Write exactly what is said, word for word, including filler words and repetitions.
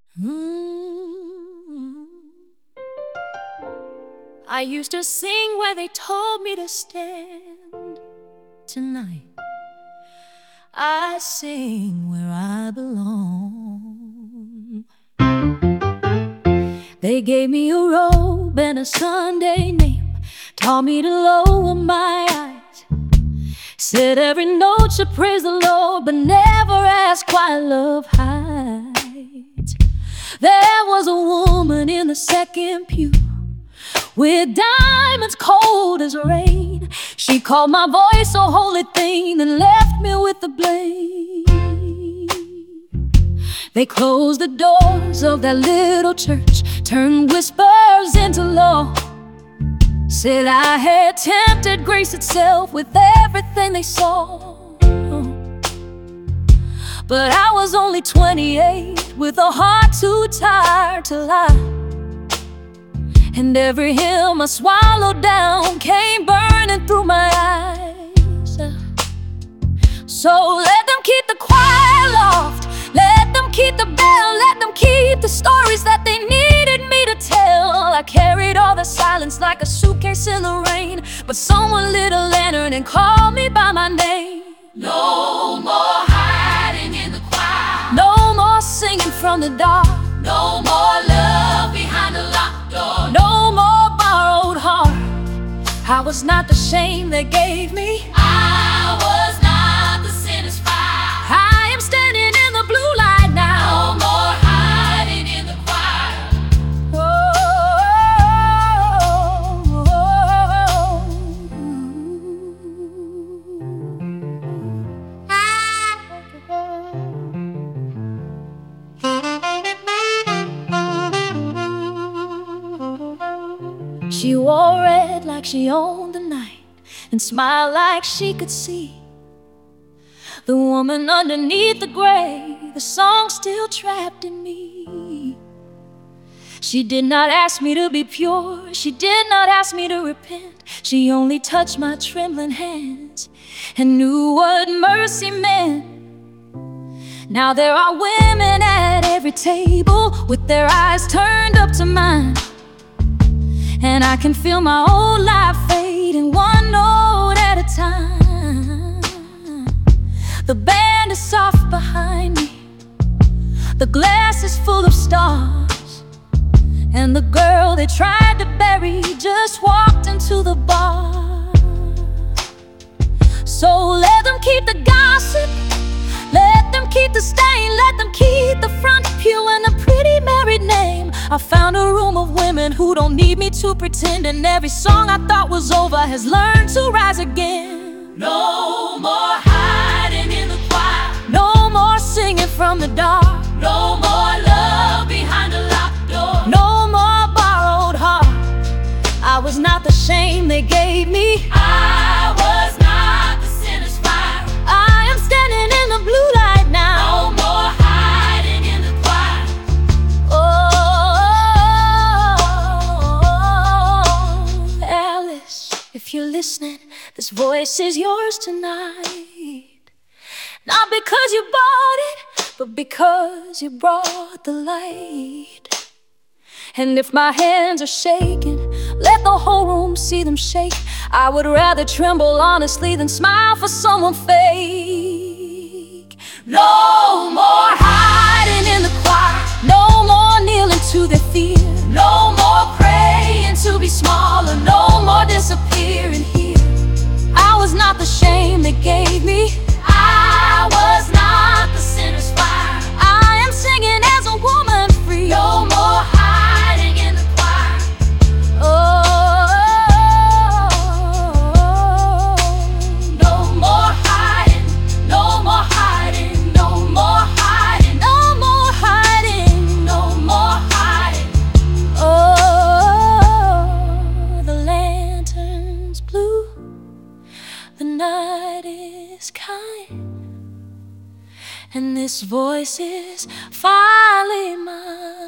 Mm. I used to sing where they told me to stand. Tonight, I sing where I belong. They gave me a robe and a Sunday name, taught me to lower my eyes, said every note should praise the Lord, but never ask why love hides. There was a woman in the second pew with diamonds cold as rain. She called my voice a holy thing, then left me with the blame. They closed the doors of that little church, turned whispers into law, said I had tempted grace itself with everything they saw. But I was only twenty-eight, with a heart too tired to lie, and every hymn I swallowed down came burning through my eyes. So let them keep the choir loft, let them keep the bell, let them keep the stories that they needed me to tell. I carried all the silence like a suitcase in the rain, but someone lit a lantern and called me by my name. No more hiding in the choir, no more singing from the dark, no more love behind a locked door, no more borrowed heart. I was not the shame they gave me, I was not the sinner's fire. I am standing in the blue light now. No more hiding in the choir. Oh, she wore red like she owned the night, and smiled like she could see the woman underneath the gray, the song still trapped in me. She did not ask me to be pure, she did not ask me to repent. She only touched my trembling hands and knew what mercy meant. Now there are women at every table with their eyes turned up to mine, and I can feel my old life fading one note at a time. The band is soft behind me, the glass is full of stars, and the girl they tried to bury just walked into the bar. So let them keep the gossip, let them keep the stain, let them keep the front pew and the pretty married name. I found a room of women who don't need me to pretend, and every song I thought was over has learned to rise again. No more hiding in the choir, no more singing from the dark, no more love behind a locked door, no more borrowed heart. I was not the shame they gave me, I was not the sinner's fire. I am standing in the blue light now. No more hiding in the choir. Oh, Alice, if you're listening, this voice is yours tonight. Not because you bought it, but because you brought the light. And if my hands are shaking, let the whole room see them shake. I would rather tremble honestly than smile for someone fake. No more hiding in the choir, no more kneeling to their fear, no more praying to be smaller, no more disappearing here. I was not the shame they gave me, I was not the sinner's fire. I am singing as a woman free. No more hiding in the choir. Oh, no more hiding, no more hiding, no more hiding, no more hiding, no more hiding. Oh, the lantern's blue, the night is kind, and this voice is finally mine.